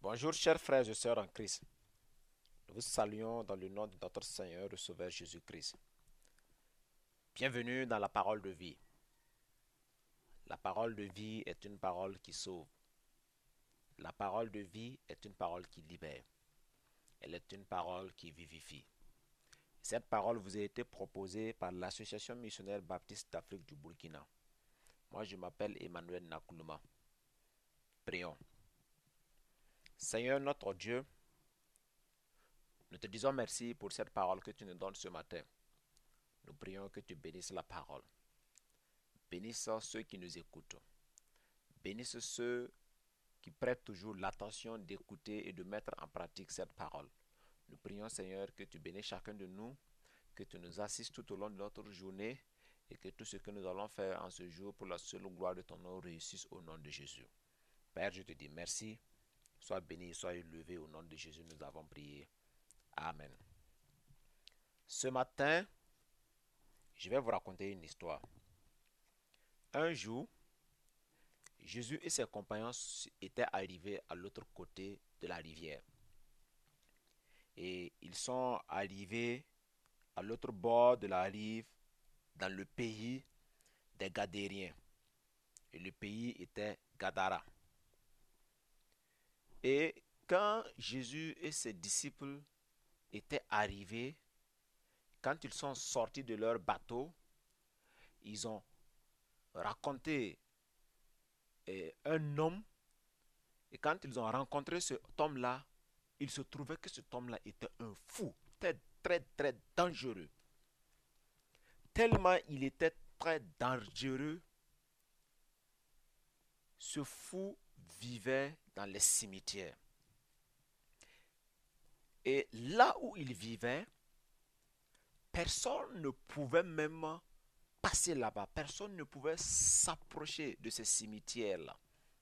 Bonjour chers frères et sœurs en Christ. Nous vous saluons dans le nom de notre Seigneur et Sauveur Jésus-Christ. Bienvenue dans la parole de vie. La parole de vie est une parole qui sauve. La parole de vie est une parole qui libère. Elle est une parole qui vivifie. Cette parole vous a été proposée par l'Association missionnaire baptiste d'Afrique du Burkina. Moi, je m'appelle Emmanuel Nakoulouma. Prions. Seigneur notre Dieu, nous te disons merci pour cette parole que tu nous donnes ce matin. Nous prions que tu bénisses la parole. Bénisse ceux qui nous écoutent. Bénisse ceux qui prêtent toujours l'attention d'écouter et de mettre en pratique cette parole. Nous prions, Seigneur, que tu bénisses chacun de nous, que tu nous assistes tout au long de notre journée et que tout ce que nous allons faire en ce jour pour la seule gloire de ton nom réussisse au nom de Jésus. Père, je te dis merci. Sois béni, sois élevé au nom de Jésus. Nous avons prié. Amen. Ce matin, je vais vous raconter une histoire. Un jour, Jésus et ses compagnons étaient arrivés à l'autre côté de la rivière. Et ils sont arrivés à l'autre bord de la rive dans le pays des Gadériens. Et le pays était Gadara. Et quand Jésus et ses disciples étaient arrivés, quand ils sont sortis de leur bateau, ils ont raconté un homme. Et quand ils ont rencontré cet homme-là, il se trouvait que cet homme-là était un fou, très, très, très dangereux. Tellement il était très dangereux, ce fou vivait dans les cimetières. Et là où il vivait, personne ne pouvait même passer là-bas. Personne ne pouvait s'approcher de ces cimetières-là.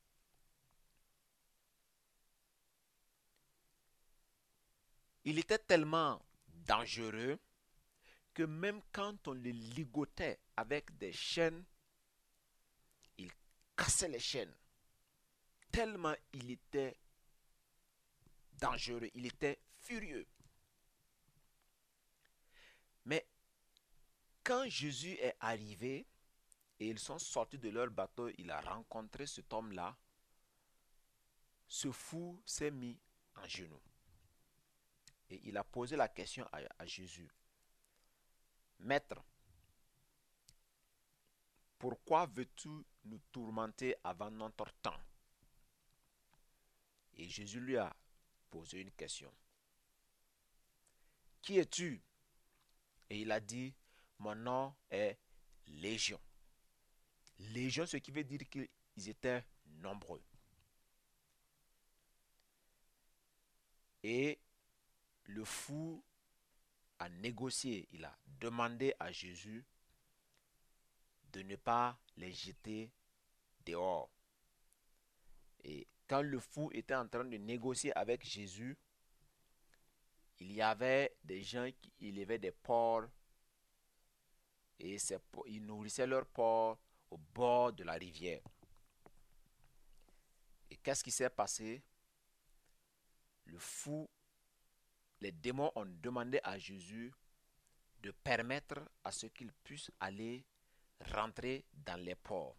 Il était tellement dangereux que même quand on le ligotait avec des chaînes, il cassait les chaînes. Tellement il était dangereux, il était furieux. Mais quand Jésus est arrivé et ils sont sortis de leur bateau, il a rencontré cet homme-là. Ce fou s'est mis en genoux. Et il a posé la question à Jésus. Maître, pourquoi veux-tu nous tourmenter avant notre temps? Et Jésus lui a posé une question. Qui es-tu? Et il a dit, mon nom est Légion. Légion, ce qui veut dire qu'ils étaient nombreux. Et le fou a négocié, il a demandé à Jésus de ne pas les jeter dehors. Et quand le fou était en train de négocier avec Jésus, il y avait des gens qui élevaient des porcs et ils nourrissaient leurs porcs au bord de la rivière. Et qu'est-ce qui s'est passé? Le fou, les démons ont demandé à Jésus de permettre à ce qu'ils puissent aller rentrer dans les ports.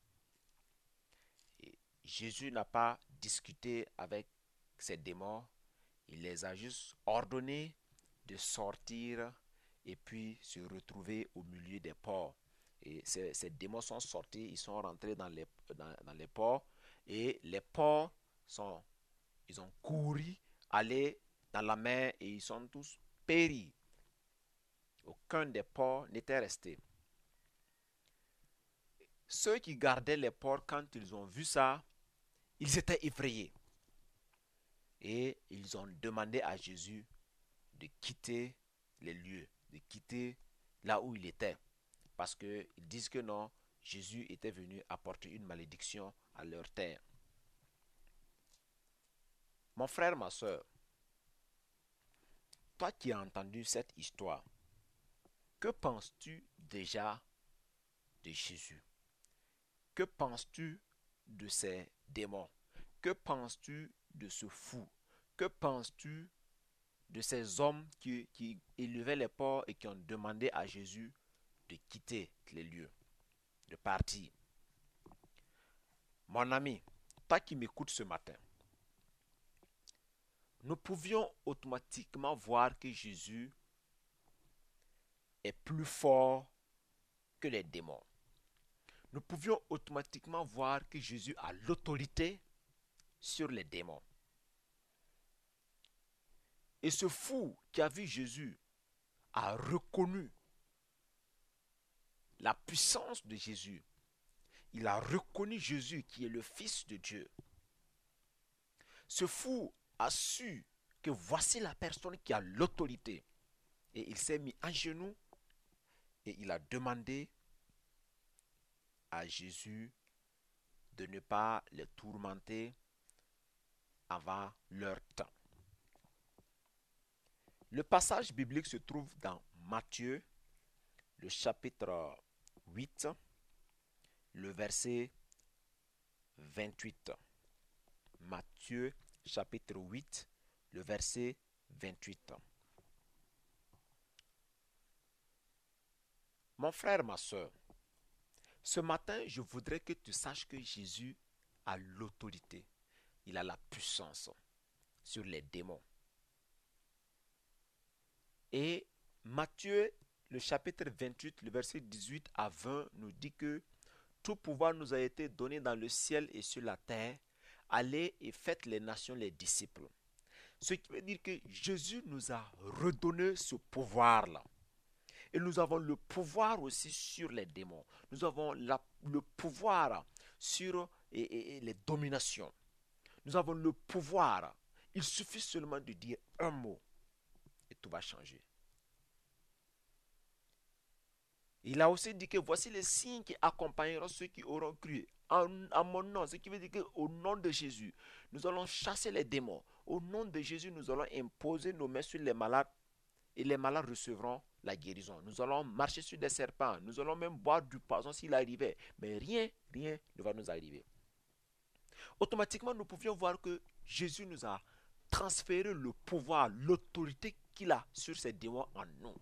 Et Jésus n'a pas discuté avec ces démons, il les a juste ordonné de sortir et puis se retrouver au milieu des ports. Et ces démons sont sortis, ils sont rentrés dans les ports et les porcs ils ont couru, aller dans la mer et ils sont tous péris. Aucun des porcs n'était resté. Ceux qui gardaient les porcs, quand ils ont vu ça, ils étaient effrayés. Et ils ont demandé à Jésus de quitter les lieux, de quitter là où il était. Parce qu'ils disent que non, Jésus était venu apporter une malédiction à leur terre. Mon frère, ma soeur, toi qui as entendu cette histoire, que penses-tu déjà de Jésus? Que penses-tu de ces démons? Que penses-tu de ce fou? Que penses-tu de ces hommes qui élevaient les porcs et qui ont demandé à Jésus de quitter les lieux, de partir? Mon ami, toi qui m'écoutes ce matin, nous pouvions automatiquement voir que Jésus est plus fort que les démons. Nous pouvions automatiquement voir que Jésus a l'autorité sur les démons. Et ce fou qui a vu Jésus a reconnu la puissance de Jésus. Il a reconnu Jésus qui est le Fils de Dieu. Ce fou a su que voici la personne qui a l'autorité. Et il s'est mis à genoux et il a demandé à Jésus de ne pas les tourmenter avant leur temps. Le passage biblique se trouve dans Matthieu, le chapitre 8, le verset 28. Matthieu, chapitre 8, le verset 28. Mon frère, ma soeur, ce matin, je voudrais que tu saches que Jésus a l'autorité. Il a la puissance sur les démons. Et Matthieu, le chapitre 28, le verset 18 à 20, nous dit que tout pouvoir nous a été donné dans le ciel et sur la terre. Allez et faites les nations les disciples. Ce qui veut dire que Jésus nous a redonné ce pouvoir-là. Et nous avons le pouvoir aussi sur les démons. Nous avons le pouvoir sur les dominations. Nous avons le pouvoir. Il suffit seulement de dire un mot et tout va changer. Il a aussi dit que voici les signes qui accompagneront ceux qui auront cru en mon nom. Ce qui veut dire qu'au nom de Jésus, nous allons chasser les démons. Au nom de Jésus, nous allons imposer nos mains sur les malades et les malades recevront la guérison. Nous allons marcher sur des serpents. Nous allons même boire du poison s'il arrivait. Mais rien ne va nous arriver. Automatiquement, nous pouvions voir que Jésus nous a transféré le pouvoir, l'autorité qu'il a sur ces démons en nous.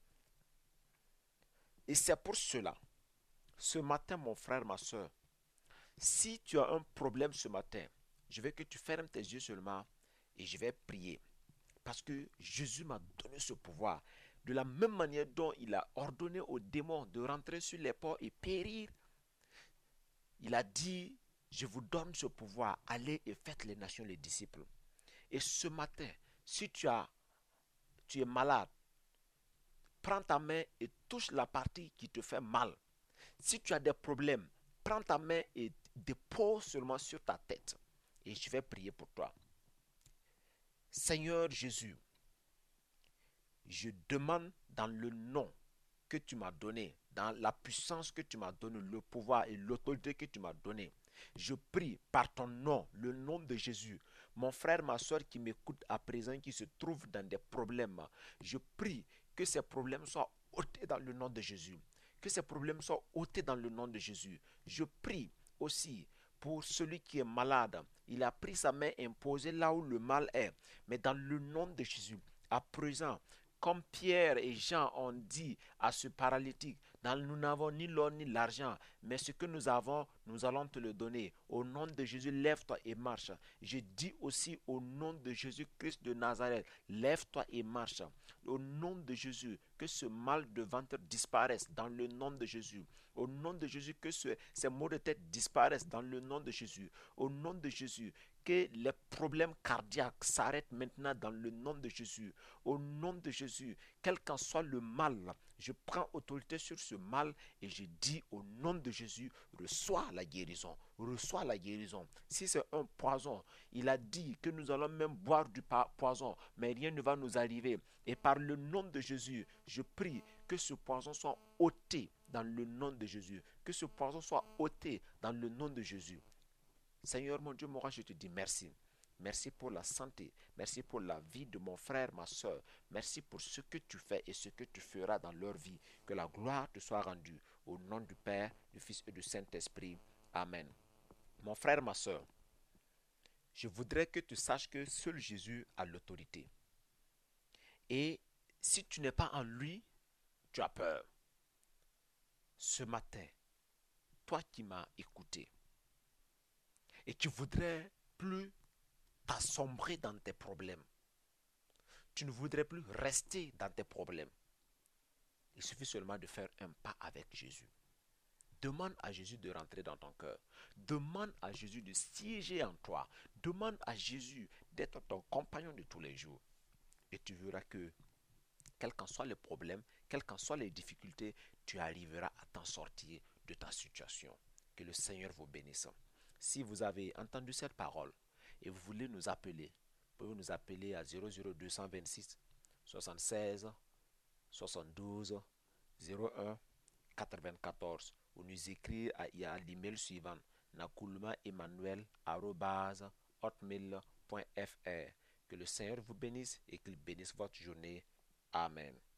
Et c'est pour cela, ce matin, mon frère, ma soeur, si tu as un problème ce matin, je veux que tu fermes tes yeux seulement et je vais prier. Parce que Jésus m'a donné ce pouvoir. De la même manière dont il a ordonné aux démons de rentrer sur les ports et périr, il a dit, je vous donne ce pouvoir, allez et faites les nations les disciples. Et ce matin, si tu es malade, prends ta main et touche la partie qui te fait mal. Si tu as des problèmes, prends ta main et dépose seulement sur ta tête. Et je vais prier pour toi. Seigneur Jésus, je demande dans le nom que tu m'as donné, dans la puissance que tu m'as donné, le pouvoir et l'autorité que tu m'as donné. Je prie par ton nom, le nom de Jésus, mon frère, ma soeur qui m'écoute à présent, qui se trouve dans des problèmes, je prie que ces problèmes soient ôtés dans le nom de Jésus. Que ces problèmes soient ôtés dans le nom de Jésus. Je prie aussi pour celui qui est malade. Il a pris sa main imposée là où le mal est. Mais dans le nom de Jésus, à présent, comme Pierre et Jean ont dit à ce paralytique, nous n'avons ni l'or ni l'argent, mais ce que nous avons, nous allons te le donner. Au nom de Jésus, lève-toi et marche. Je dis aussi au nom de Jésus-Christ de Nazareth, lève-toi et marche. Au nom de Jésus, que ce mal de ventre disparaisse dans le nom de Jésus. Au nom de Jésus, que ces maux de tête disparaissent dans le nom de Jésus. Au nom de Jésus, que les problèmes cardiaques s'arrêtent maintenant dans le nom de Jésus. Au nom de Jésus, quel qu'en soit le mal, je prends autorité sur ce mal et je dis au nom de Jésus, reçois la guérison, reçois la guérison. Si c'est un poison, il a dit que nous allons même boire du poison, mais rien ne va nous arriver. Et par le nom de Jésus, je prie que ce poison soit ôté dans le nom de Jésus. Que ce poison soit ôté dans le nom de Jésus. Seigneur mon Dieu, mon roi, je te dis merci. Merci pour la santé. Merci pour la vie de mon frère, ma soeur. Merci pour ce que tu fais et ce que tu feras dans leur vie. Que la gloire te soit rendue. Au nom du Père, du Fils et du Saint-Esprit. Amen. Mon frère, ma soeur, Je voudrais que tu saches que seul Jésus a l'autorité. Et si tu n'es pas en lui, tu as peur. Ce matin, toi qui m'as écouté et qui voudrais plus t'assombrer dans tes problèmes, tu ne voudrais plus rester dans tes problèmes. Il suffit seulement de faire un pas avec Jésus. Demande à Jésus de rentrer dans ton cœur. Demande à Jésus de siéger en toi. Demande à Jésus d'être ton compagnon de tous les jours. Et tu verras que, quels qu'en soient les problèmes, quelles qu'en soient les difficultés, tu arriveras à t'en sortir de ta situation. Que le Seigneur vous bénisse. Si vous avez entendu cette parole et vous voulez nous appeler, vous pouvez nous appeler à 00226 76 72 01 94 ou nous écrire à l'email suivant nakulmaemmanuel@hotmail.fr. Que le Seigneur vous bénisse et qu'il bénisse votre journée. Amen.